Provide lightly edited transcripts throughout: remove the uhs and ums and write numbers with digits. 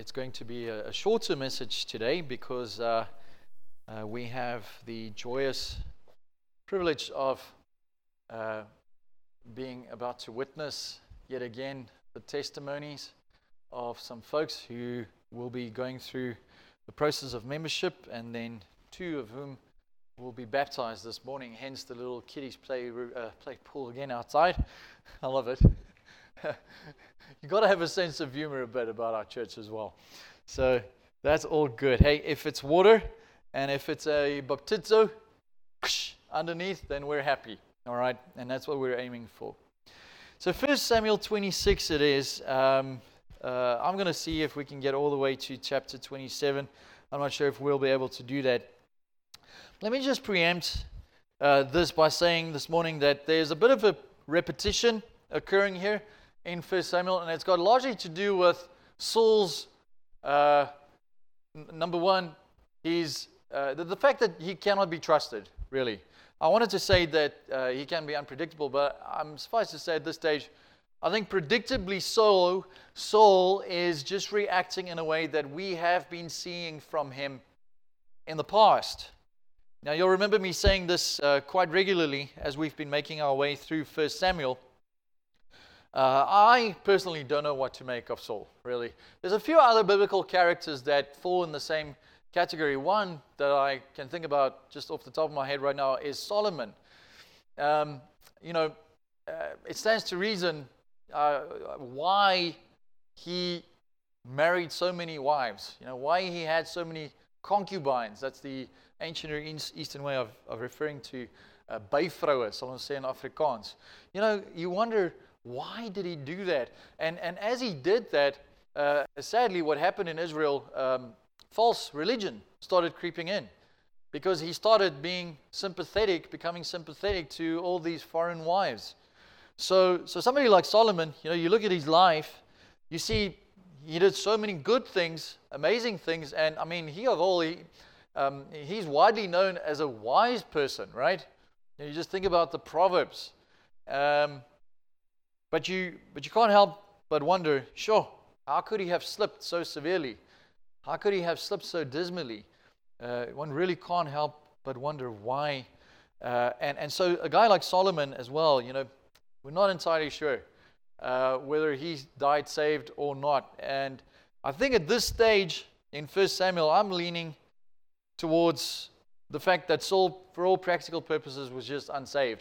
It's going to be a shorter message today because we have the joyous privilege of being about to witness yet again the testimonies of some folks who will be going through the process of membership, and then two of whom will be baptized this morning, hence the little kiddies play pool again outside. I love it. You got to have a sense of humor a bit about our church as well. So that's all good. Hey, if it's water and if it's a baptizo underneath, then we're happy. All right, and that's what we're aiming for. So 1 Samuel 26 it is. I'm going to see if we can get all the way to chapter 27. I'm not sure if we'll be able to do that. Let me just preempt this by saying this morning that there's a bit of a repetition occurring here in 1 Samuel, and it's got largely to do with Saul's, number one, the fact that he cannot be trusted, really. I wanted to say that he can be unpredictable, but I'm suffice to say at this stage, I think predictably so, Saul is just reacting in a way that we have been seeing from him in the past. Now, you'll remember me saying this quite regularly as we've been making our way through 1 Samuel. I personally don't know what to make of Saul, really. There's a few other biblical characters that fall in the same category. One that I can think about just off the top of my head right now is Solomon. It stands to reason why he married so many wives, why he had so many concubines. That's the ancient or Eastern way of referring to byvrouwe, sal ons sê in Afrikaans. You wonder, why did he do that? And as he did that, sadly what happened in Israel, false religion started creeping in, because he started becoming sympathetic to all these foreign wives. So somebody like Solomon, you look at his life, you see he did so many good things, amazing things, and I mean, he's widely known as a wise person, right? You just think about the Proverbs. But you can't help but wonder, sure, how could he have slipped so severely? How could he have slipped so dismally? One really can't help but wonder why. And so a guy like Solomon as well, we're not entirely sure whether he died saved or not. And I think at this stage in 1 Samuel, I'm leaning towards the fact that Saul, for all practical purposes, was just unsaved.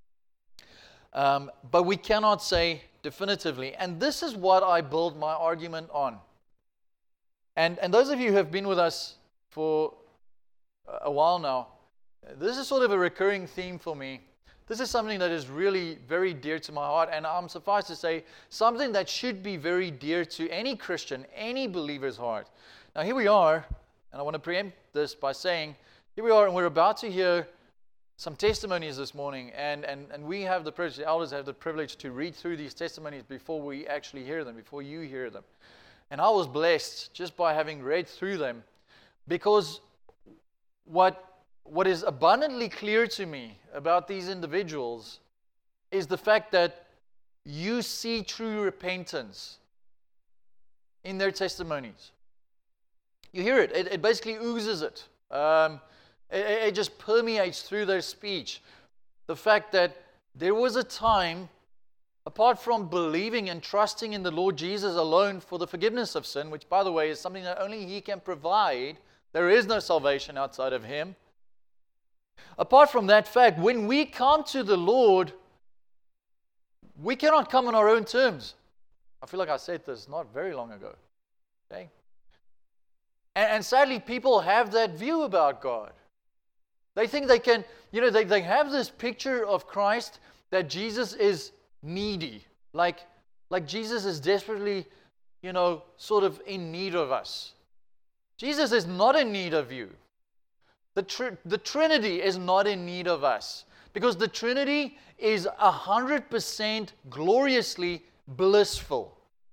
But we cannot say definitively. And this is what I build my argument on. And those of you who have been with us for a while now, this is sort of a recurring theme for me. This is something that is really very dear to my heart, and I'm suffice to say, something that should be very dear to any Christian, any believer's heart. Now here we are, and I want to preempt this by saying, here we are, and we're about to hear some testimonies this morning, and we have the privilege, the elders have the privilege to read through these testimonies before we actually hear them, before you hear them. And I was blessed just by having read through them, because what is abundantly clear to me about these individuals is the fact that you see true repentance in their testimonies. You hear it. It basically oozes it. It just permeates through their speech. The fact that there was a time, apart from believing and trusting in the Lord Jesus alone for the forgiveness of sin, which, by the way, is something that only He can provide. There is no salvation outside of Him. Apart from that fact, when we come to the Lord, we cannot come on our own terms. I feel like I said this not very long ago. Okay? And sadly, people have that view about God. They think they can, they have this picture of Christ that Jesus is needy. Like Jesus is desperately, sort of in need of us. Jesus is not in need of you. The Trinity is not in need of us, because the Trinity is 100% gloriously blissful.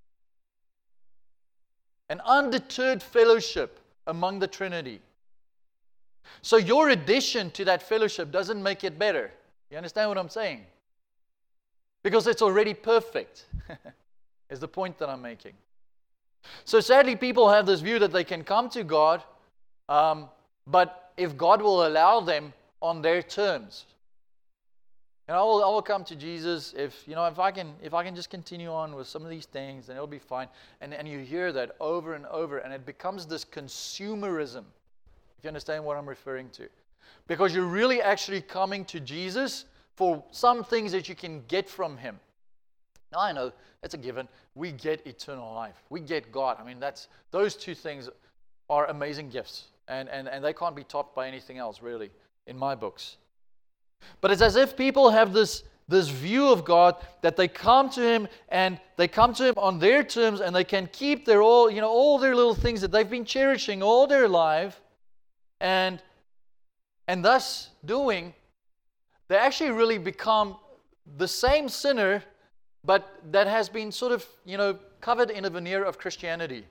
An undeterred fellowship among the Trinity. So your addition to that fellowship doesn't make it better. You understand what I'm saying? Because it's already perfect, is the point that I'm making. So sadly, people have this view that they can come to God, but if God will allow them on their terms. And I will come to Jesus if I can just continue on with some of these things, then it'll be fine. And you hear that over and over, and it becomes this consumerism. If you understand what I'm referring to. Because you're really actually coming to Jesus for some things that you can get from Him. Now I know, it's a given. We get eternal life. We get God. I mean, those two things are amazing gifts. And they can't be topped by anything else, really, in my books. But it's as if people have this view of God that they come to Him and they come to Him on their terms, and they can keep all their little things that they've been cherishing all their life, and thus doing, they actually really become the same sinner, but that has been sort of covered in a veneer of Christianity.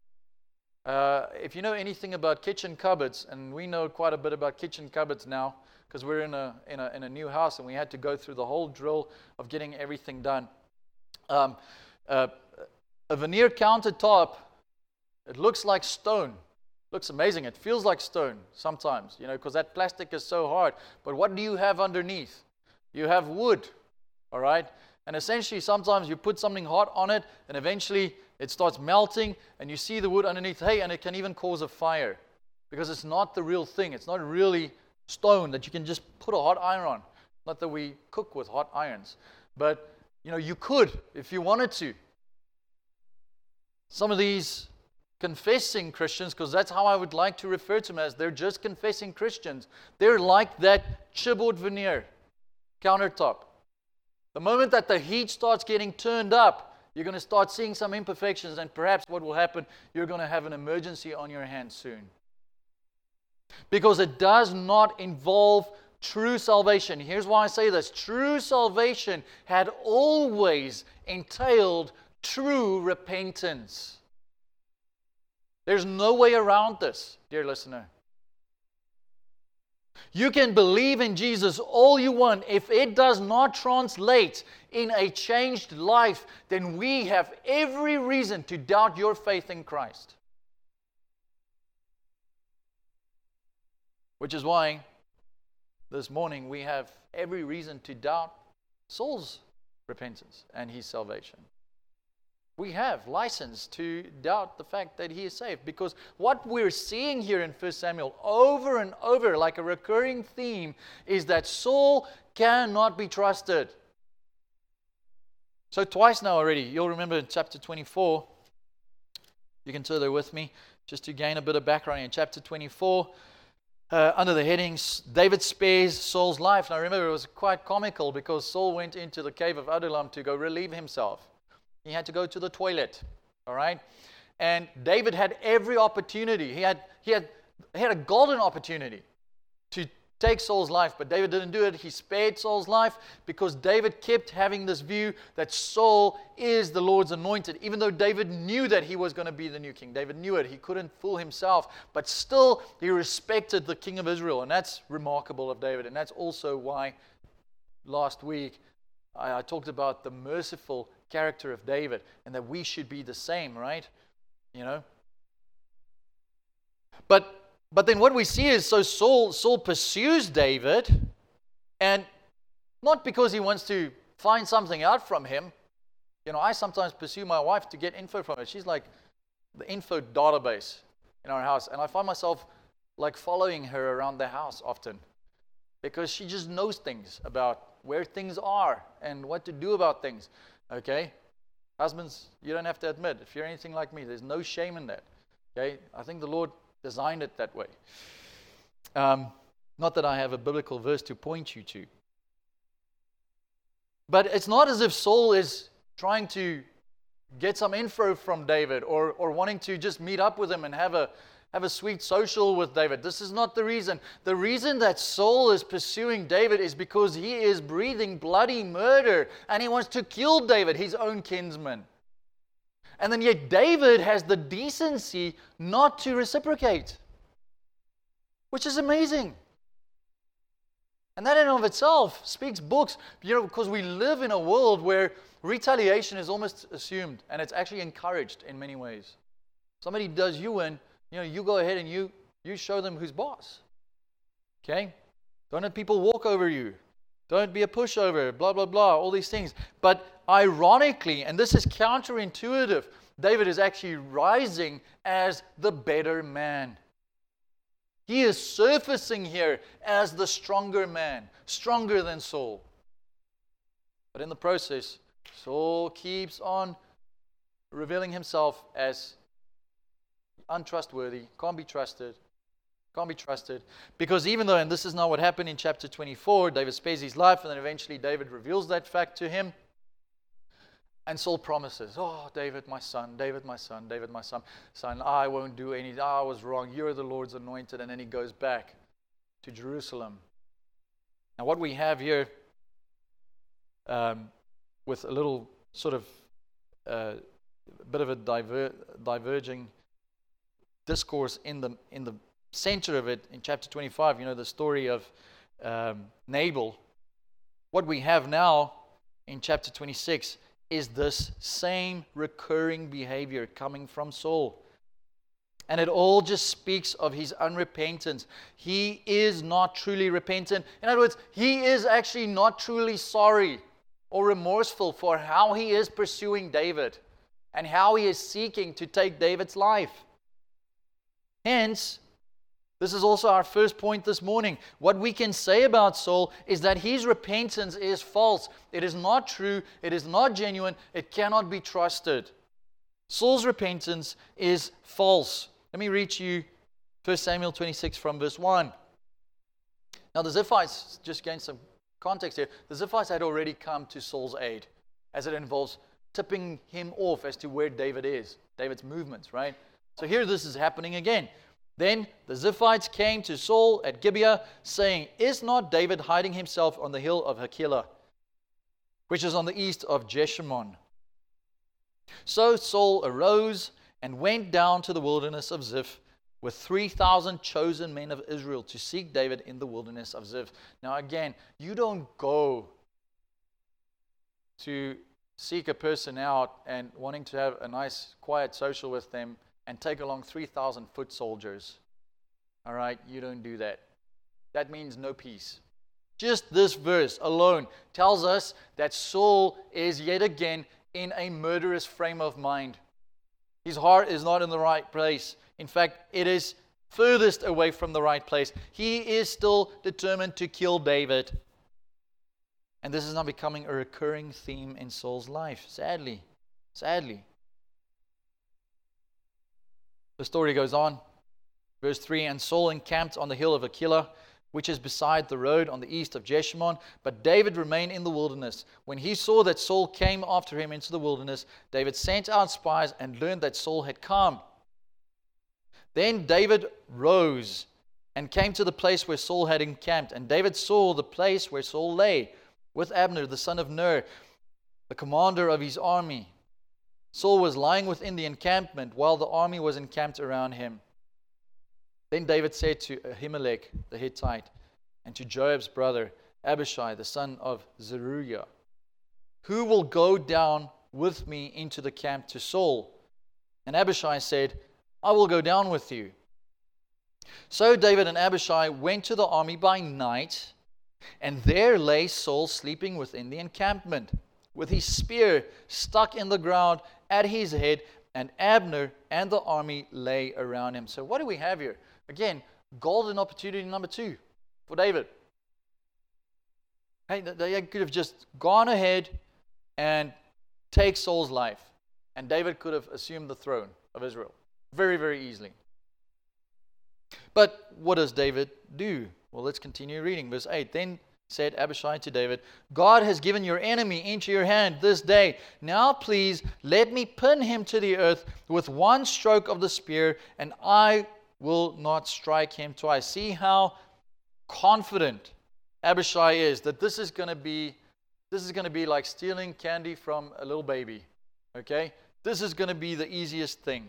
If you know anything about kitchen cupboards, and we know quite a bit about kitchen cupboards now, because we're in a new house and we had to go through the whole drill of getting everything done. A veneer countertop, it looks like stone. Looks amazing. It feels like stone sometimes, because that plastic is so hard. But what do you have underneath? You have wood, all right? And essentially, sometimes you put something hot on it, and eventually it starts melting, and you see the wood underneath. Hey, and it can even cause a fire, because it's not the real thing. It's not really stone that you can just put a hot iron on. Not that we cook with hot irons, but you could if you wanted to. Some of these confessing Christians, because that's how I would like to refer to them as, they're just confessing Christians. They're like that chipboard veneer countertop. The moment that the heat starts getting turned up, you're going to start seeing some imperfections, and perhaps what will happen, you're going to have an emergency on your hands soon. Because it does not involve true salvation. Here's why I say this. True salvation had always entailed true repentance. There's no way around this, dear listener. You can believe in Jesus all you want. If it does not translate in a changed life, then we have every reason to doubt your faith in Christ. Which is why this morning we have every reason to doubt Saul's repentance and his salvation. We have license to doubt the fact that he is saved, because what we're seeing here in 1 Samuel over and over, like a recurring theme, is that Saul cannot be trusted. So twice now already, you'll remember in chapter 24, you can turn there with me, just to gain a bit of background. In chapter 24, under the headings, David spares Saul's life. Now remember, it was quite comical because Saul went into the cave of Adullam to go relieve himself. He had to go to the toilet, all right? And David had every opportunity. He had a golden opportunity to take Saul's life, but David didn't do it. He spared Saul's life because David kept having this view that Saul is the Lord's anointed, even though David knew that he was going to be the new king. David knew it. He couldn't fool himself, but still he respected the king of Israel, and that's remarkable of David, and that's also why last week I talked about the merciful character of David, and that we should be the same, right? But then what we see is, so Saul pursues David, and not because he wants to find something out from him. I sometimes pursue my wife to get info from her. She's like the info database in our house, and I find myself like following her around the house often, because she just knows things about where things are and what to do about things. Okay? Husbands, you don't have to admit, if you're anything like me, there's no shame in that. Okay? I think the Lord designed it that way. Not that I have a biblical verse to point you to. But it's not as if Saul is trying to get some info from David or wanting to just meet up with him and have a sweet social with David. This is not the reason. The reason that Saul is pursuing David is because he is breathing bloody murder and he wants to kill David, his own kinsman. And then yet David has the decency not to reciprocate, which is amazing. And that in and of itself speaks books, because we live in a world where retaliation is almost assumed, and it's actually encouraged in many ways. Somebody does you in, you go ahead and you show them who's boss. Okay? Don't let people walk over you. Don't be a pushover, blah, blah, blah, all these things. But ironically, and this is counterintuitive, David is actually rising as the better man. He is surfacing here as the stronger man, stronger than Saul. But in the process, Saul keeps on revealing himself as untrustworthy, can't be trusted. Because even though, and this is not what happened in chapter 24, David spares his life, and then eventually David reveals that fact to him. And Saul promises, David, my son, son, I won't do anything. I was wrong. You're the Lord's anointed. And then he goes back to Jerusalem. Now what we have here, with a little sort of bit of a diverging discourse in the center of it, in chapter 25, the story of Nabal. What we have now in chapter 26 is this same recurring behavior coming from Saul. And it all just speaks of his unrepentance. He is not truly repentant. In other words, he is actually not truly sorry or remorseful for how he is pursuing David and how he is seeking to take David's life. Hence, this is also our first point this morning. What we can say about Saul is that his repentance is false. It is not true. It is not genuine. It cannot be trusted. Saul's repentance is false. Let me read you 1 Samuel 26 from verse 1. Now the Ziphites, just gain some context here, the Ziphites had already come to Saul's aid, as it involves tipping him off as to where David is, David's movements, right? So here this is happening again. Then the Ziphites came to Saul at Gibeah, saying, Is not David hiding himself on the hill of Hachilah, which is on the east of Jeshimon? So Saul arose and went down to the wilderness of Ziph with 3,000 chosen men of Israel to seek David in the wilderness of Ziph. Now again, you don't go to seek a person out and wanting to have a nice, quiet social with them and take along 3,000 foot soldiers. All right, you don't do that. That means no peace. Just this verse alone tells us that Saul is yet again in a murderous frame of mind. His heart is not in the right place. In fact, it is furthest away from the right place. He is still determined to kill David. And this is now becoming a recurring theme in Saul's life, sadly. The story goes on. Verse 3, And Saul encamped on the hill of Hachilah, which is beside the road on the east of Jeshimon. But David remained in the wilderness. When he saw that Saul came after him into the wilderness, David sent out spies and learned that Saul had come. Then David rose and came to the place where Saul had encamped. And David saw the place where Saul lay, with Abner the son of Ner, the commander of his army. Saul was lying within the encampment while the army was encamped around him. Then David said to Ahimelech the Hittite and to Joab's brother Abishai the son of Zeruiah, Who will go down with me into the camp to Saul? And Abishai said, I will go down with you. So David and Abishai went to the army by night, and there lay Saul sleeping within the encampment, with his spear stuck in the ground at his head, and Abner and the army lay around him. So what do we have here? Again, golden opportunity number 2 for David. Hey, they could have just gone ahead and take Saul's life, and David could have assumed the throne of Israel very, very easily. But what does David do? Well, let's continue reading. Verse 8, Then said Abishai to David, God has given your enemy into your hand this day. Now please let me pin him to the earth with one stroke of the spear, and I will not strike him twice. See how confident Abishai is that this is going to be like stealing candy from a little baby. Okay? This is going to be the easiest thing.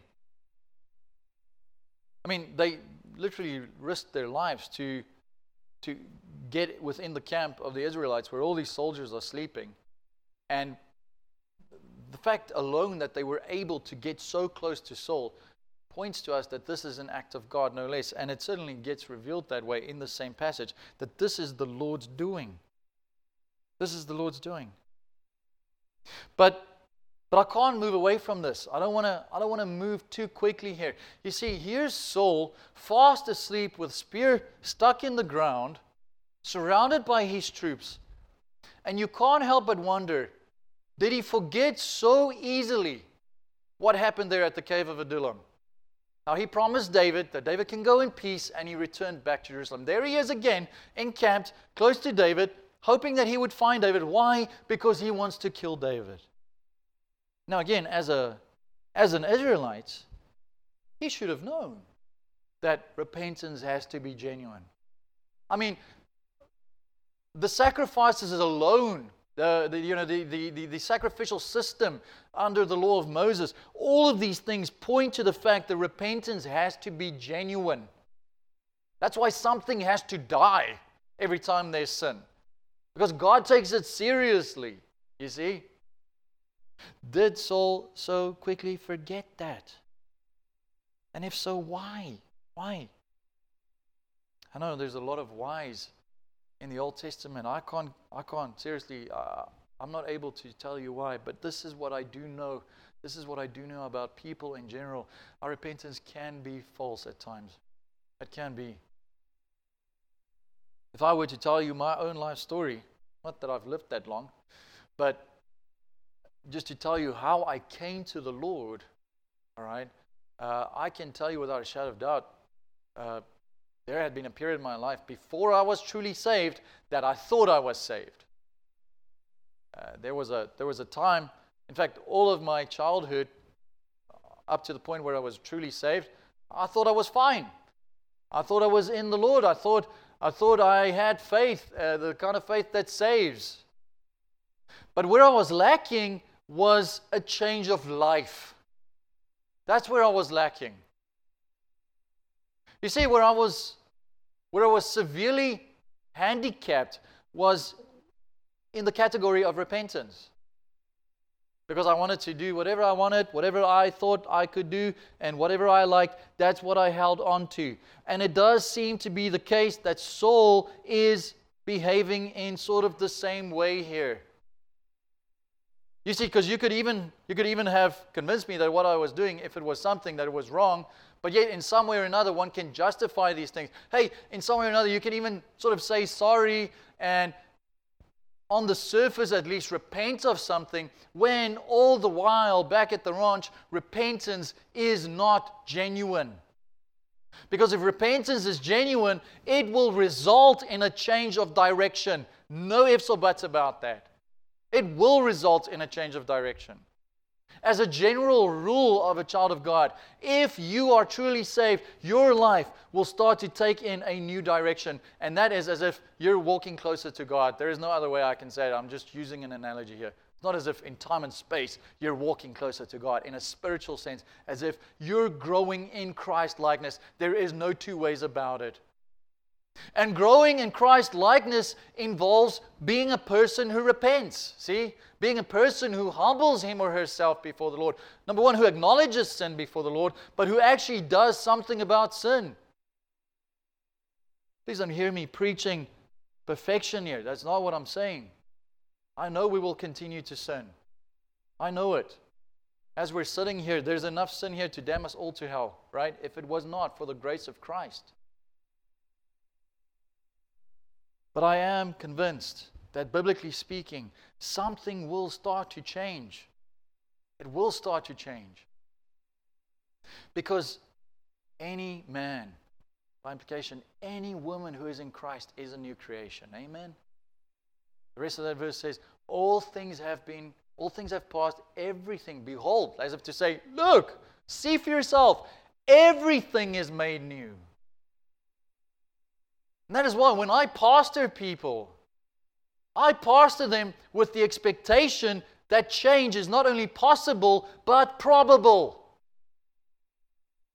I mean, they literally risked their lives to get within the camp of the Israelites where all these soldiers are sleeping. And the fact alone that they were able to get so close to Saul points to us that this is an act of God, no less. And it certainly gets revealed that way in the same passage, that this is the Lord's doing. This is the Lord's doing. But I can't move away from this. I don't want to move too quickly here. You see, here's Saul, fast asleep with spear stuck in the ground, surrounded by his troops. And you can't help but wonder, did he forget so easily what happened there at the cave of Adullam? Now, he promised David that David can go in peace, and he returned back to Jerusalem. There he is again, encamped, close to David, hoping that he would find David. Why? Because he wants to kill David. Now, again, as an Israelite, he should have known that repentance has to be genuine. I mean, the sacrifices alone, the sacrificial system under the law of Moses, all of these things point to the fact that repentance has to be genuine. That's why something has to die every time there's sin. Because God takes it seriously, you see. Did Saul so quickly forget that? And if so, why? Why? I know there's a lot of whys in the Old Testament. I can't seriously, I'm not able to tell you why, but this is what I do know. This is what I do know about people in general. Our repentance can be false at times. It can be. If I were to tell you my own life story, not that I've lived that long, but just to tell you how I came to the Lord, all right, I can tell you without a shadow of doubt, there had been a period in my life before I was truly saved that I thought I was saved. There was a time, in fact, all of my childhood, up to the point where I was truly saved, I thought I was fine. I thought I was in the Lord. I thought I had faith, the kind of faith that saves. But where I was lacking was a change of life. That's where I was lacking. You see, where I was severely handicapped was in the category of repentance. Because I wanted to do whatever I wanted, whatever I thought I could do, and whatever I liked, that's what I held on to. And it does seem to be the case that Saul is behaving in sort of the same way here. You see, because you could even have convinced me that what I was doing, if it was something that was wrong, but yet in some way or another one can justify these things. Hey, in some way or another you can even sort of say sorry and on the surface at least repent of something, when all the while back at the ranch repentance is not genuine. Because if repentance is genuine, it will result in a change of direction. No ifs or buts about that. It will result in a change of direction. As a general rule of a child of God, if you are truly saved, your life will start to take in a new direction. And that is as if you're walking closer to God. There is no other way I can say it. I'm just using an analogy here. It's not as if in time and space you're walking closer to God. In a spiritual sense, as if you're growing in Christ likeness. There is no two ways about it. And growing in Christ likeness involves being a person who repents. See? Being a person who humbles him or herself before the Lord. Number one, who acknowledges sin before the Lord, but who actually does something about sin. Please don't hear me preaching perfection here. That's not what I'm saying. I know we will continue to sin. I know it. As we're sitting here, there's enough sin here to damn us all to hell, right? If it was not for the grace of Christ. But I am convinced that biblically speaking, something will start to change. It will start to change. Because any man, by implication, any woman who is in Christ is a new creation. Amen? The rest of that verse says, all things have passed, everything, behold, as if to say, look, see for yourself, everything is made new. And that is why when I pastor people, I pastor them with the expectation that change is not only possible, but probable.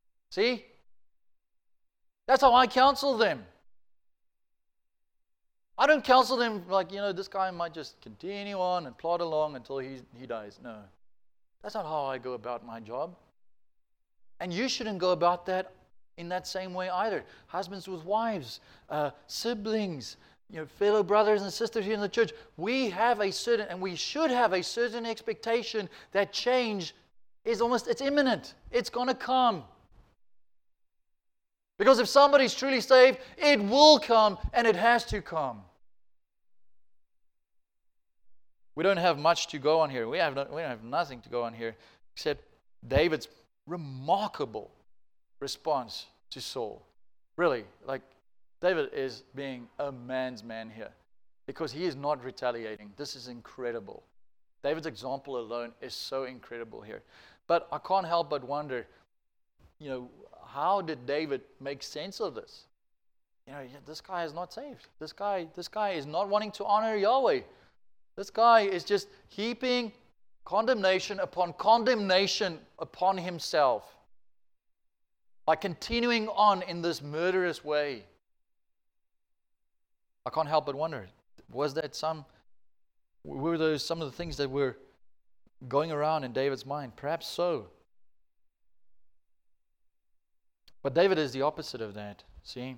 See? That's how I counsel them. I don't counsel them like, this guy might just continue on and plod along until he dies. No. That's not how I go about my job. And you shouldn't go about that in that same way either. Husbands with wives, siblings, fellow brothers and sisters here in the church. We have a certain, and we should have a certain expectation that change is it's imminent. It's going to come. Because if somebody's truly saved, it will come, and it has to come. We don't have much to go on here. We don't have nothing to go on here except David's remarkable response to Saul. Really, David is being a man's man here because he is not retaliating. This is incredible. David's example alone is so incredible here. But I can't help but wonder, how did David make sense of this? This guy is not saved. This guy is not wanting to honor Yahweh. This guy is just heaping condemnation upon himself by continuing on in this murderous way. I can't help but wonder, were those some of the things that were going around in David's mind? Perhaps so. But David is the opposite of that, see?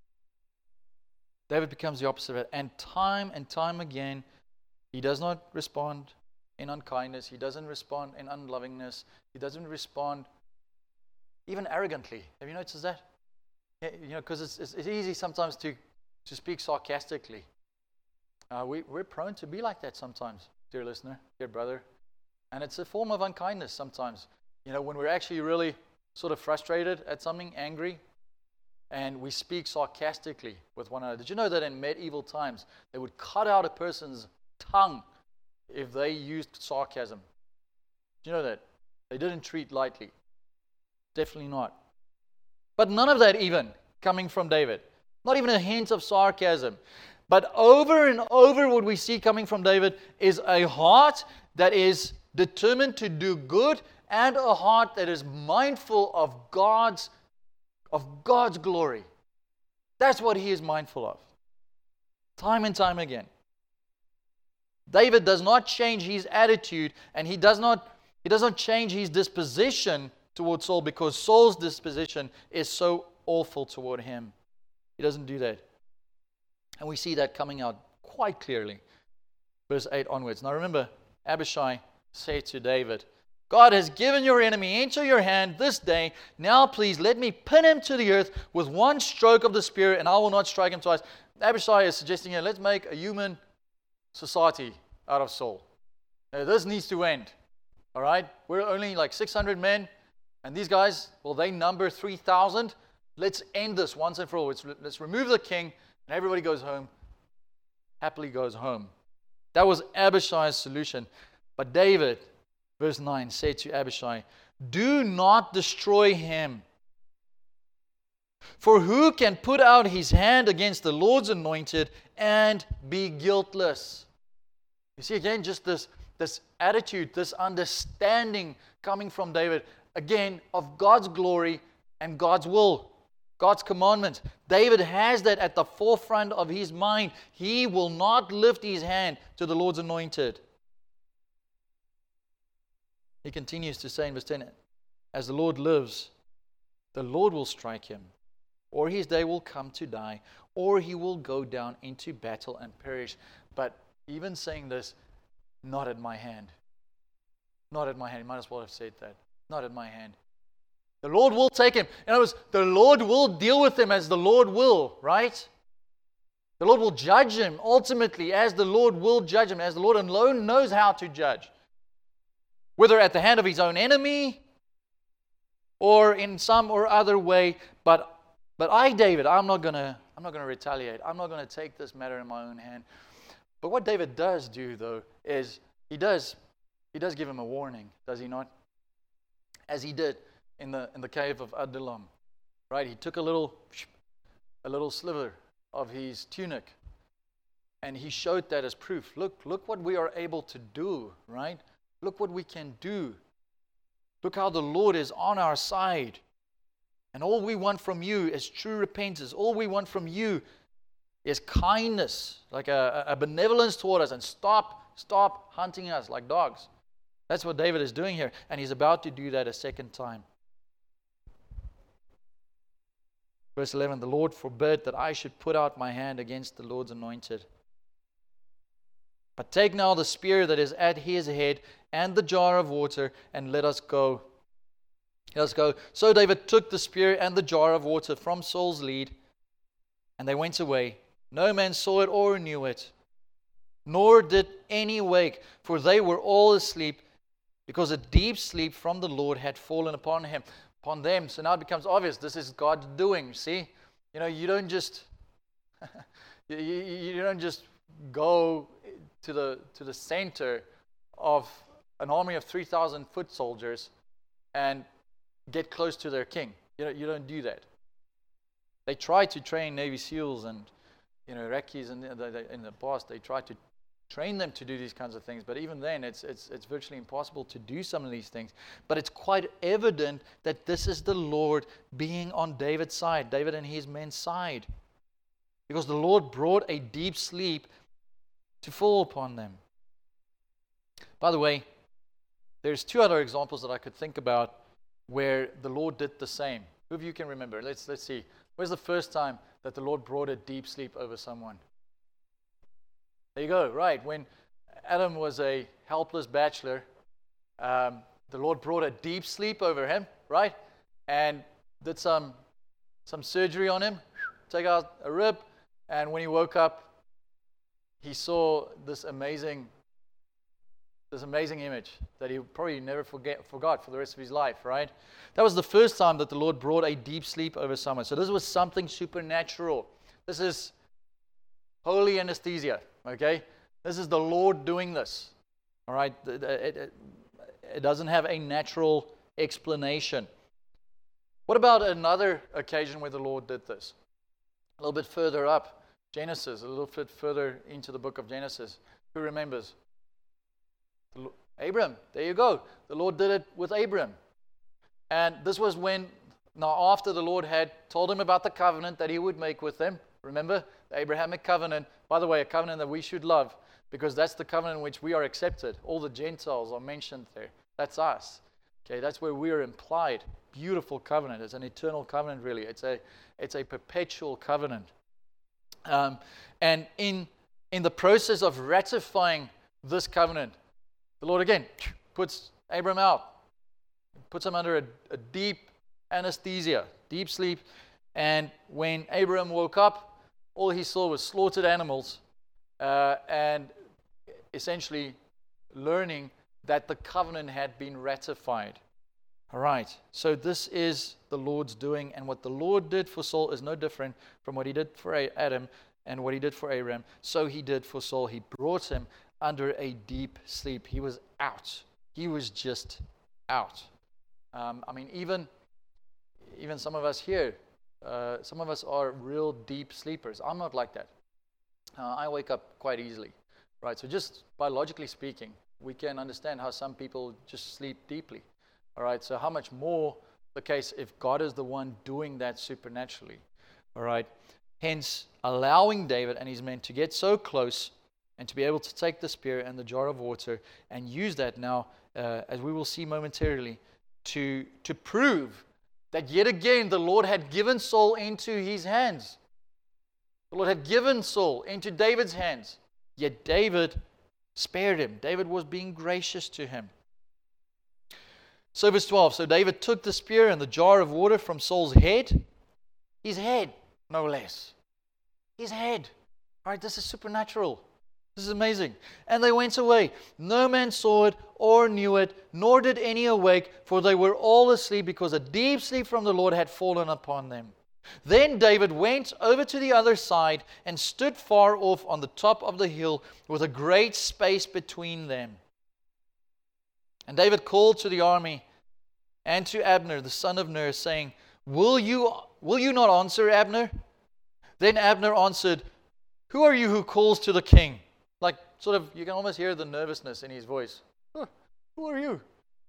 David becomes the opposite of it. And time again, he does not respond in unkindness. He doesn't respond in unlovingness. He doesn't respond even arrogantly. Have you noticed that? Because it's easy sometimes to speak sarcastically. We're prone to be like that sometimes, dear listener, dear brother. And it's a form of unkindness sometimes. When we're actually really sort of frustrated at something, angry, and we speak sarcastically with one another. Did you know that in medieval times, they would cut out a person's tongue if they used sarcasm? Did you know that? They didn't treat lightly. Definitely not. But none of that even coming from David. Not even a hint of sarcasm. But over and over what we see coming from David is a heart that is determined to do good and a heart that is mindful of God's glory. That's what he is mindful of. Time and time again. David does not change his attitude, and he does not change his disposition toward Saul because Saul's disposition is so awful toward him. He doesn't do that. And we see that coming out quite clearly. Verse 8 onwards. Now remember, Abishai said to David, God has given your enemy into your hand this day. Now please let me pin him to the earth with one stroke of the spear, and I will not strike him twice. Abishai is suggesting here, let's make a human society out of Saul. Now, this needs to end. All right? We're only like 600 men, and these guys, well, they number 3,000. Let's end this once and for all. Let's remove the king, and everybody goes home, happily goes home. That was Abishai's solution. But David, verse 9, said to Abishai, do not destroy him. For who can put out his hand against the Lord's anointed and be guiltless? You see again, just this attitude, this understanding coming from David, again, of God's glory and God's will, God's commandments. David has that at the forefront of his mind. He will not lift his hand to the Lord's anointed. He continues to say in verse 10, as the Lord lives, the Lord will strike him, or his day will come to die, or he will go down into battle and perish. But even saying this, not at my hand. Not at my hand. He might as well have said that. Not at my hand. The Lord will take him. In other words, the Lord will deal with him as the Lord will, right? The Lord will judge him ultimately as the Lord will judge him, as the Lord alone knows how to judge. Whether at the hand of his own enemy or in some or other way. But I, David, I'm not going to retaliate. I'm not going to take this matter in my own hand. But what David does do, though, is he does give him a warning, does he not? As he did in the cave of Adullam, right? He took a little sliver of his tunic, and he showed that as proof. Look what we are able to do, right? Look what we can do. Look how the Lord is on our side. And all we want from you is true repentance. All we want from you is kindness, like a benevolence toward us, and stop hunting us like dogs. That's what David is doing here, and he's about to do that a second time. Verse 11, the Lord forbid that I should put out my hand against the Lord's anointed. But take now the spear that is at his head and the jar of water, and let us go. Let us go. So David took the spear and the jar of water from Saul's lead, and they went away. No man saw it or knew it, nor did any wake, for they were all asleep, because a deep sleep from the Lord had fallen upon them. So now it becomes obvious this is God's doing. See, you don't just you don't just go to the center of an army of 3,000 foot soldiers and get close to their king. You don't do that. They try to train Navy SEALs and Iraqis in the past. They try to train them to do these kinds of things, but even then it's virtually impossible to do some of these things. But it's quite evident that this is the Lord being on David's side, David and his men's side, because the Lord brought a deep sleep to fall upon them. By the way, there's two other examples that I could think about where the Lord did the same. Who of you can remember? Let's see. Where's the first time that the Lord brought a deep sleep over someone? There you go, right. When Adam was a helpless bachelor, the Lord brought a deep sleep over him, right? And did some surgery on him, take out a rib, and when he woke up, he saw this amazing image that he probably never forgot for the rest of his life, right? That was the first time that the Lord brought a deep sleep over someone. So this was something supernatural. This is holy anesthesia, okay? This is the Lord doing this, all right? It doesn't have a natural explanation. What about another occasion where the Lord did this? A little bit further up, Genesis, a little bit further into the book of Genesis. Who remembers? Abram, there you go. The Lord did it with Abram. And this was now after the Lord had told him about the covenant that he would make with them. Remember, the Abrahamic covenant, by the way, a covenant that we should love, because that's the covenant in which we are accepted. All the Gentiles are mentioned there. That's us. Okay, that's where we are implied. Beautiful covenant. It's an eternal covenant, really. It's a perpetual covenant. And in the process of ratifying this covenant, the Lord again puts Abram out, puts him under a deep anesthesia, deep sleep. And when Abram woke up, all he saw was slaughtered animals, and essentially learning that the covenant had been ratified. All right, so this is the Lord's doing, and what the Lord did for Saul is no different from what he did for Adam and what he did for Abraham. So he did for Saul. He brought him under a deep sleep. He was out. He was just out. Even some of us here, some of us are real deep sleepers. I'm not like that. I wake up quite easily, right? So just biologically speaking, we can understand how some people just sleep deeply. All right, so how much more the case if God is the one doing that supernaturally? All right, hence allowing David and his men to get so close and to be able to take the spear and the jar of water and use that now, as we will see momentarily, to prove that yet again the Lord had given Saul into his hands. The Lord had given Saul into David's hands, yet David spared him. David was being gracious to him. So verse 12, so David took the spear and the jar of water from Saul's head, his head, no less. His head. All right, this is supernatural. This is amazing. And they went away. No man saw it or knew it, nor did any awake, for they were all asleep, because a deep sleep from the Lord had fallen upon them. Then David went over to the other side and stood far off on the top of the hill with a great space between them. And David called to the army and to Abner, the son of Ner, saying, Will you not answer, Abner? Then Abner answered, Who are you who calls to the king? Like, sort of, you can almost hear the nervousness in his voice. Who are you?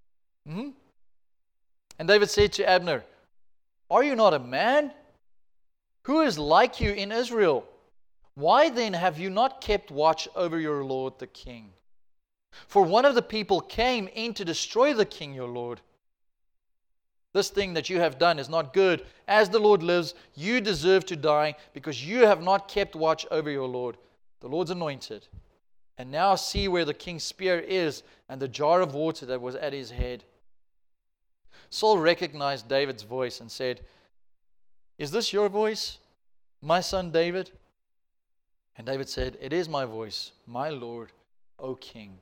And David said to Abner, Are you not a man? Who is like you in Israel? Why then have you not kept watch over your lord the king? For one of the people came in to destroy the king your lord. This thing that you have done is not good. As the Lord lives, you deserve to die, because you have not kept watch over your Lord, the Lord's anointed. And now see where the king's spear is, and the jar of water that was at his head." Saul recognized David's voice and said, "Is this your voice, my son David?" And David said, "It is my voice, my Lord, O king."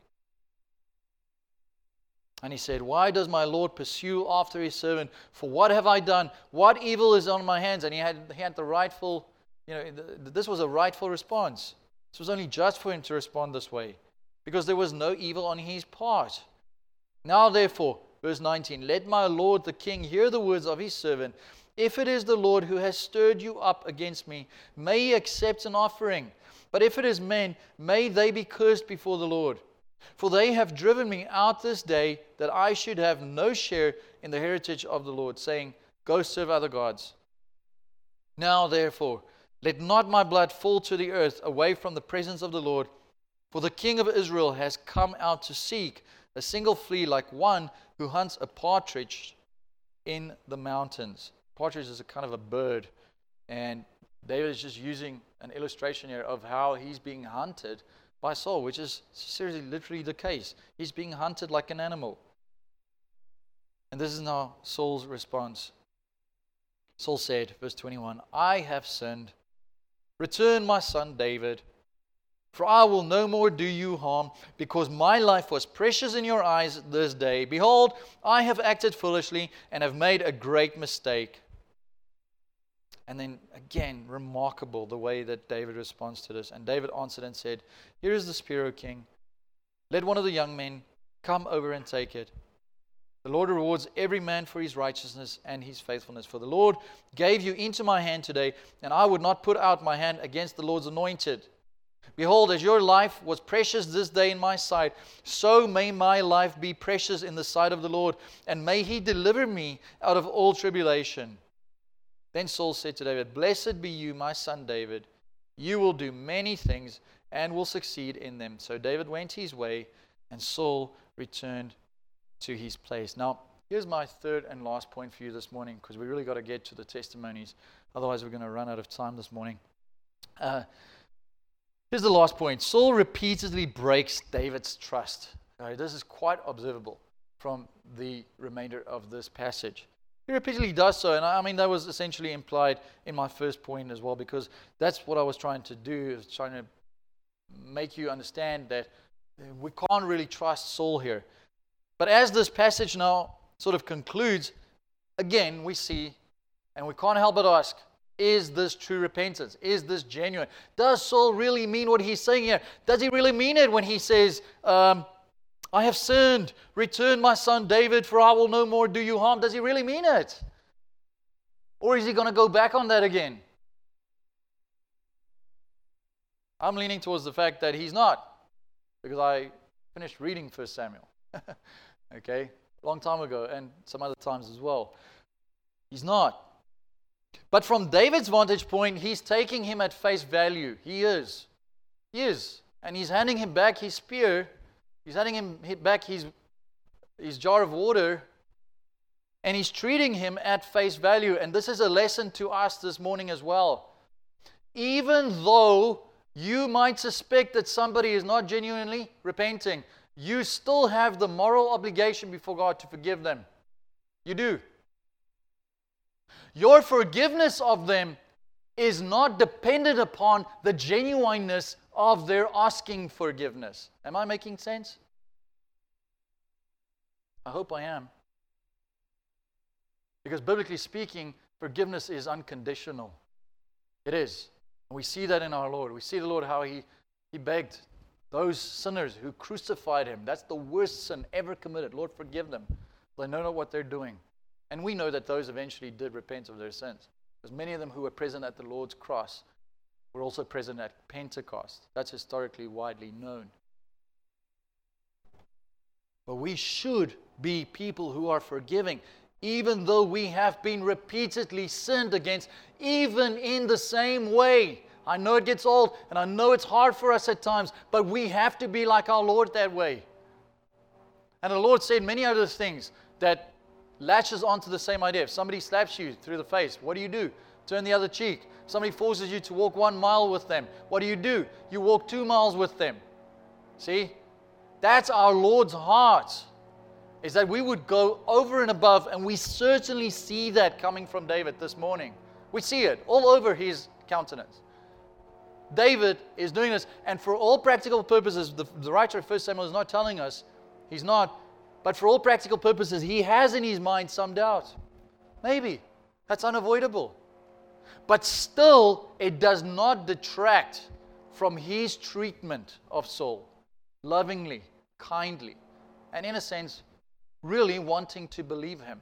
And he said, "Why does my Lord pursue after his servant? For what have I done? What evil is on my hands?" And he had the rightful, this was a rightful response. This was only just for him to respond this way, because there was no evil on his part. "Now therefore," verse 19, "let my Lord the king hear the words of his servant. If it is the Lord who has stirred you up against me, may he accept an offering. But if it is men, may they be cursed before the Lord. For they have driven me out this day, that I should have no share in the heritage of the Lord, saying, 'Go serve other gods.' Now therefore, let not my blood fall to the earth away from the presence of the Lord. For the king of Israel has come out to seek a single flea, like one who hunts a partridge in the mountains." Partridge is a kind of a bird. And David is just using an illustration here of how he's being hunted by Saul, which is seriously, literally the case. He's being hunted like an animal. And this is now Saul's response. Saul said, verse 21, "I have sinned. Return, my son David, for I will no more do you harm, because my life was precious in your eyes this day. Behold, I have acted foolishly and have made a great mistake." And then again, remarkable the way that David responds to this. "And David answered and said, 'Here is the spear, O king. Let one of the young men come over and take it. The Lord rewards every man for his righteousness and his faithfulness. For the Lord gave you into my hand today, and I would not put out my hand against the Lord's anointed. Behold, as your life was precious this day in my sight, so may my life be precious in the sight of the Lord, and may he deliver me out of all tribulation.' Then Saul said to David, 'Blessed be you, my son David. You will do many things and will succeed in them.' So David went his way, and Saul returned to his place." Now, here's my third and last point for you this morning, because we really got to get to the testimonies. Otherwise, we're going to run out of time this morning. Here's the last point. Saul repeatedly breaks David's trust. This is quite observable from the remainder of this passage. He repeatedly does so, and I mean that was essentially implied in my first point as well, because that's what I was trying to do, is trying to make you understand that we can't really trust Saul here. But as this passage now sort of concludes, again we see, and we can't help but ask, is this true repentance? Is this genuine? Does Saul really mean what he's saying here? Does he really mean it when he says, "I have sinned, return my son David, for I will no more do you harm"? Does he really mean it? Or is he going to go back on that again? I'm leaning towards the fact that he's not, because I finished reading 1 Samuel. Okay, a long time ago, and some other times as well. He's not. But from David's vantage point, he's taking him at face value. He is. And he's handing him back his spear. He's handing him back his jar of water. And he's treating him at face value. And this is a lesson to us this morning as well. Even though you might suspect that somebody is not genuinely repenting, you still have the moral obligation before God to forgive them. You do. Your forgiveness of them is not dependent upon the genuineness of their asking forgiveness. Am I making sense? I hope I am. Because biblically speaking, forgiveness is unconditional. It is. And we see that in our Lord. We see the Lord how He begged those sinners who crucified Him. That's the worst sin ever committed. Lord, forgive them. They know not what they're doing. And we know that those eventually did repent of their sins. Because many of them who were present at the Lord's cross were also present at Pentecost. That's historically widely known. But we should be people who are forgiving, even though we have been repeatedly sinned against, even in the same way. I know it gets old, and I know it's hard for us at times, but we have to be like our Lord that way. And the Lord said many other things that latches onto the same idea. If somebody slaps you through the face, what do? Turn the other cheek. Somebody forces you to walk 1 mile with them. What do? You walk 2 miles with them. See? That's our Lord's heart, is that we would go over and above, and we certainly see that coming from David this morning. We see it all over his countenance. David is doing this, and for all practical purposes, the writer of 1 Samuel is not telling us, he's not, but for all practical purposes, he has in his mind some doubt. Maybe. That's unavoidable. But still, it does not detract from his treatment of Saul. Lovingly, kindly, and in a sense, really wanting to believe him.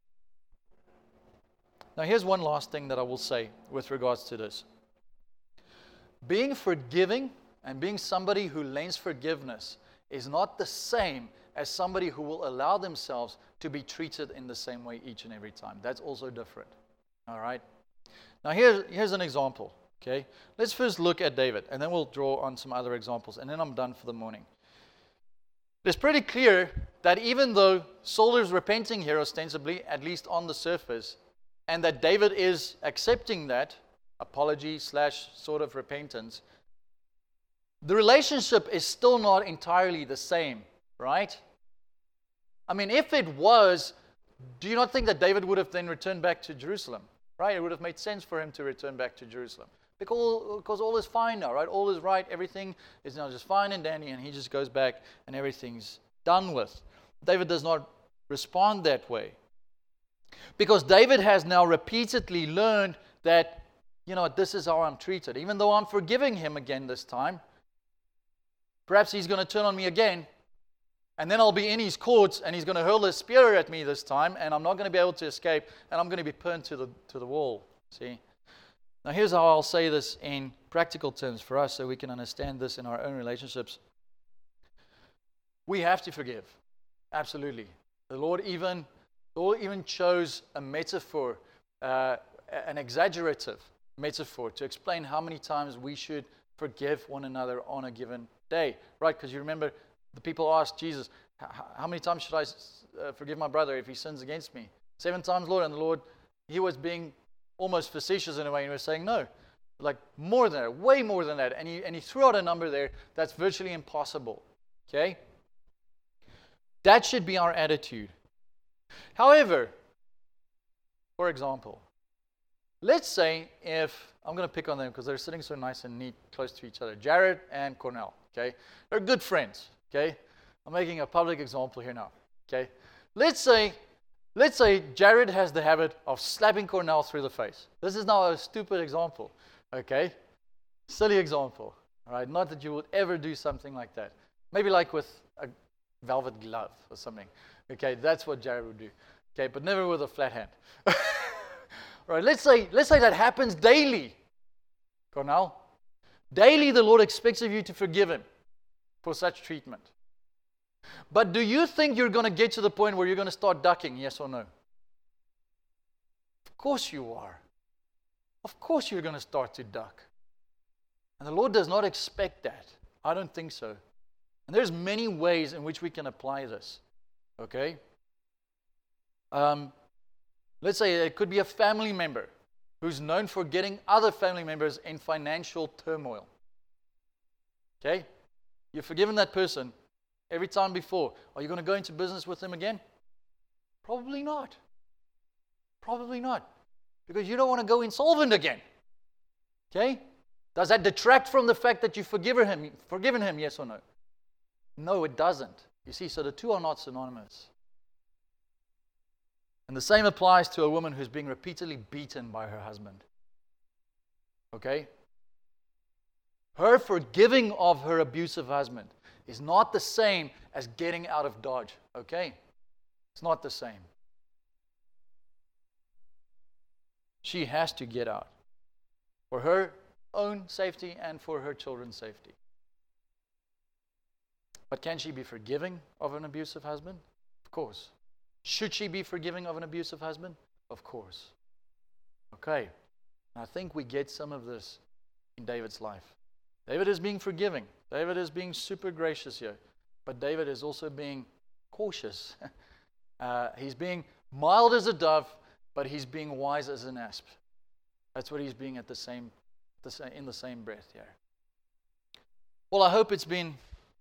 Now, here's one last thing that I will say with regards to this. Being forgiving and being somebody who lends forgiveness is not the same as somebody who will allow themselves to be treated in the same way each and every time. That's also different. All right? Now, here's an example. Okay? Let's first look at David, and then we'll draw on some other examples, and then I'm done for the morning. It's pretty clear that even though Saul is repenting here ostensibly, at least on the surface, and that David is accepting that apology / sort of repentance, the relationship is still not entirely the same, right? I mean, if it was, do you not think that David would have then returned back to Jerusalem, right? It would have made sense for him to return back to Jerusalem. Because all is fine now, right? All is right. Everything is now just fine and dandy, and he just goes back and everything's done with. David does not respond that way. Because David has now repeatedly learned that, this is how I'm treated. Even though I'm forgiving him again this time, perhaps he's going to turn on me again, and then I'll be in his courts, and he's going to hurl his spear at me this time, and I'm not going to be able to escape, and I'm going to be pinned to the wall. See? Now, here's how I'll say this in practical terms for us so we can understand this in our own relationships. We have to forgive. Absolutely. The Lord even chose a metaphor, an exaggerative metaphor, to explain how many times we should forgive one another on a given day. Right? Because you remember the people asked Jesus, how many times should I forgive my brother if he sins against me? 7 times, Lord. And the Lord, he was being almost facetious in a way, and he was saying, no, like more than that, way more than that. And he threw out a number there that's virtually impossible. Okay? That should be our attitude. However, for example, let's say if, I'm going to pick on them because they're sitting so nice and neat close to each other, Jared and Cornell, okay? They're good friends, okay? I'm making a public example here now, okay? Let's say Jared has the habit of slapping Cornell through the face. This is now a stupid example, okay? Silly example, all right? Not that you would ever do something like that. Maybe like with a velvet glove or something. Okay, that's what Jared would do. Okay, but never with a flat hand. All right, let's say that happens daily. Cornell, daily the Lord expects of you to forgive him for such treatment. But do you think you're going to get to the point where you're going to start ducking, yes or no? Of course you are. Of course you're going to start to duck. And the Lord does not expect that. I don't think so. And there's many ways in which we can apply this. Okay? Let's say it could be a family member who's known for getting other family members in financial turmoil. Okay? You've forgiven that person every time before. Are you going to go into business with them again? Probably not. Probably not. Because you don't want to go insolvent again. Okay? Does that detract from the fact that you've forgiven him, yes or no? No, it doesn't. You see, so the two are not synonymous. And the same applies to a woman who's being repeatedly beaten by her husband. Okay? Her forgiving of her abusive husband is not the same as getting out of Dodge. Okay? It's not the same. She has to get out for her own safety and for her children's safety. But can she be forgiving of an abusive husband? Of course. Should she be forgiving of an abusive husband? Of course. Okay. I think we get some of this in David's life. David is being forgiving. David is being super gracious here. But David is also being cautious. He's being mild as a dove, but he's being wise as an asp. That's what he's being in the same breath here. Well, I hope it's been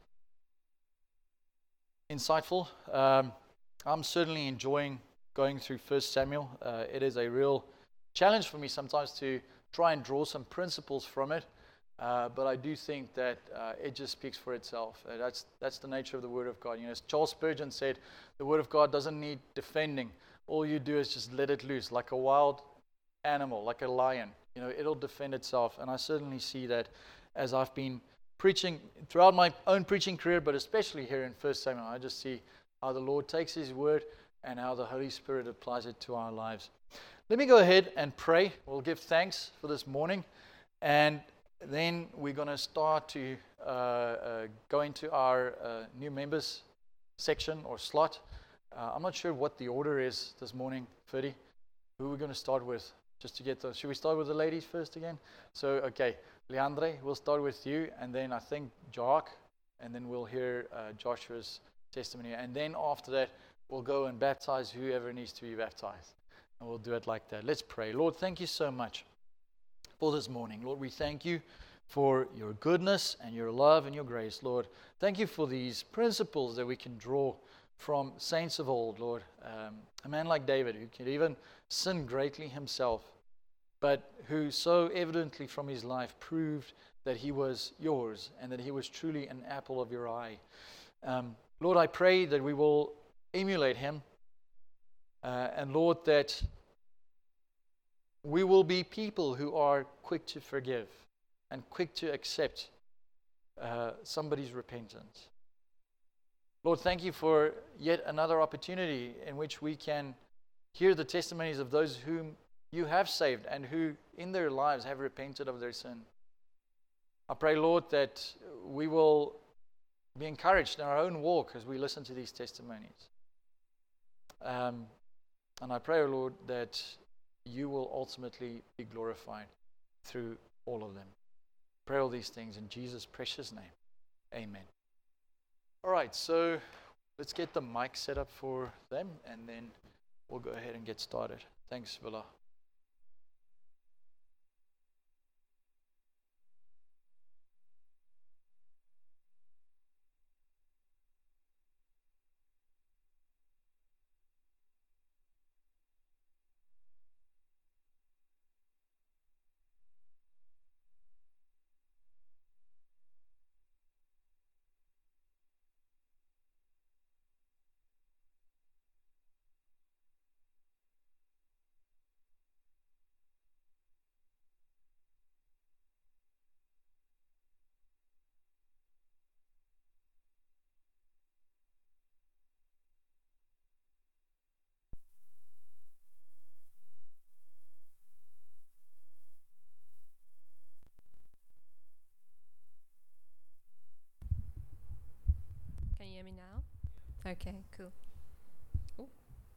insightful. I'm certainly enjoying going through 1 Samuel. It is a real challenge for me sometimes to try and draw some principles from it. But I do think that it just speaks for itself. That's the nature of the Word of God. As Charles Spurgeon said, the Word of God doesn't need defending. All you do is just let it loose, like a wild animal, like a lion. It'll defend itself. And I certainly see that as I've been preaching throughout my own preaching career, but especially here in 1 Samuel. I just see how the Lord takes His Word and how the Holy Spirit applies it to our lives. Let me go ahead and pray. We'll give thanks for this morning. And then we're going to start to go into our new members section or slot. I'm not sure what the order is this morning, Ferdy. Who are we going to start with? Just to get those. Should we start with the ladies first again? So, okay, Leandre, we'll start with you, and then I think Jock, and then we'll hear Joshua's testimony. And then after that, we'll go and baptize whoever needs to be baptized. And we'll do it like that. Let's pray. Lord, thank you so much for this morning. Lord, we thank you for your goodness and your love and your grace, Lord. Thank you for these principles that we can draw from saints of old, Lord. A man like David, who could even sin greatly himself, but who so evidently from his life proved that he was yours and that he was truly an apple of your eye. Lord, I pray that we will emulate him, and Lord, that we will be people who are quick to forgive and quick to accept somebody's repentance. Lord, thank you for yet another opportunity in which we can hear the testimonies of those whom you have saved and who in their lives have repented of their sin. I pray, Lord, that we will be encouraged in our own walk as we listen to these testimonies. And I pray, Lord, that you will ultimately be glorified through all of them. Pray all these things in Jesus' precious name. Amen. All right, so let's get the mic set up for them, and then we'll go ahead and get started. Thanks, Villa. Can you hear me now? Okay, cool. Ooh.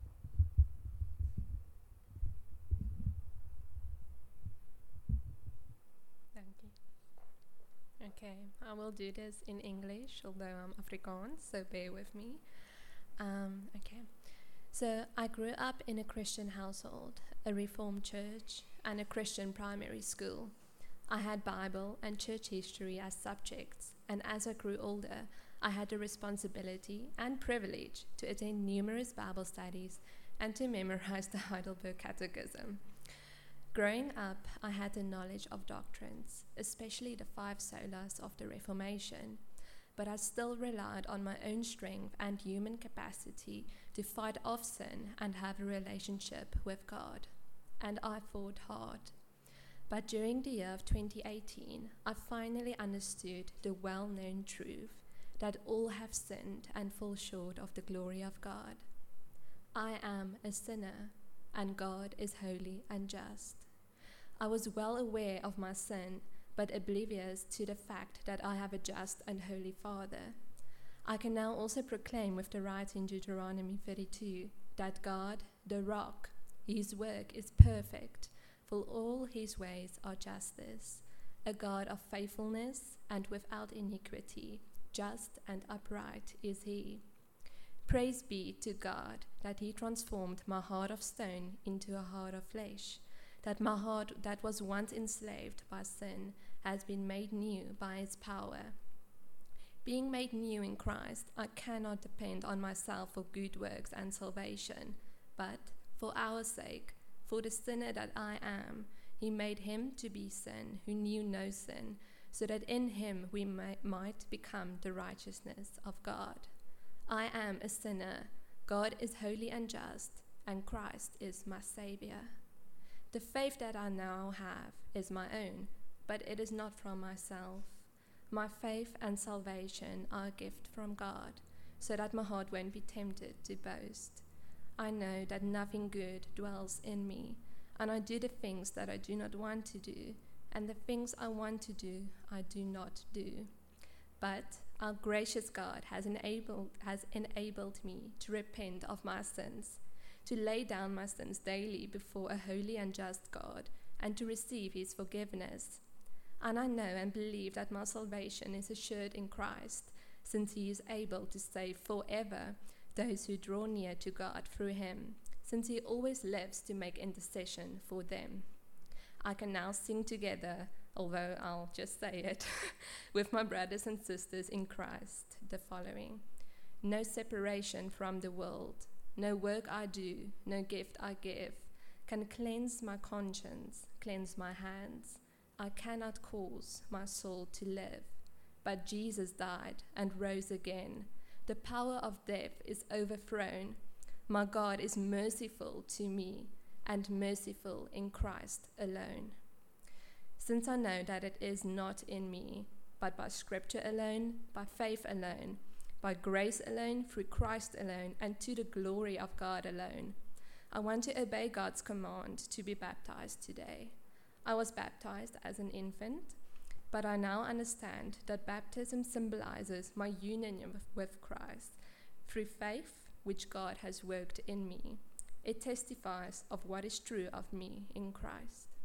Thank you. Okay, I will do this in English, although I'm Afrikaans, so bear with me. Okay, so I grew up in a Christian household, a Reformed church, and a Christian primary school. I had Bible and church history as subjects, and as I grew older, I had the responsibility and privilege to attend numerous Bible studies and to memorize the Heidelberg Catechism. Growing up, I had the knowledge of doctrines, especially the 5 solas of the Reformation, but I still relied on my own strength and human capacity to fight off sin and have a relationship with God. And I fought hard. But during the year of 2018, I finally understood the well-known truth that all have sinned and fall short of the glory of God. I am a sinner, and God is holy and just. I was well aware of my sin, but oblivious to the fact that I have a just and holy Father. I can now also proclaim with the right in Deuteronomy 32 that God, the rock, his work is perfect, for all his ways are justice. a God of faithfulness and without iniquity, just and upright is he. Praise be to God that he transformed my heart of stone into a heart of flesh, that my heart that was once enslaved by sin has been made new by his power. Being made new in Christ, I cannot depend on myself for good works and salvation, but for our sake, for the sinner that I am, he made him to be sin who knew no sin, so that in him we might become the righteousness of God. I am a sinner, God is holy and just, and Christ is my Savior. The faith that I now have is my own, but it is not from myself. My faith and salvation are a gift from God, so that my heart won't be tempted to boast. I know that nothing good dwells in me, and I do the things that I do not want to do, and the things I want to do, I do not do. But our gracious God has enabled me to repent of my sins, to lay down my sins daily before a holy and just God, and to receive his forgiveness. And I know and believe that my salvation is assured in Christ, since he is able to save forever those who draw near to God through him, since he always lives to make intercession for them. I can now sing together, although I'll just say it, with my brothers and sisters in Christ, the following. No separation from the world, no work I do, no gift I give, can cleanse my conscience, cleanse my hands. I cannot cause my soul to live, but Jesus died and rose again. The power of death is overthrown. My God is merciful to me, and merciful in Christ alone. Since I know that it is not in me, but by Scripture alone, by faith alone, by grace alone, through Christ alone, and to the glory of God alone, I want to obey God's command to be baptized today. I was baptized as an infant, but I now understand that baptism symbolizes my union with Christ through faith, which God has worked in me. It testifies of what is true of me in Christ.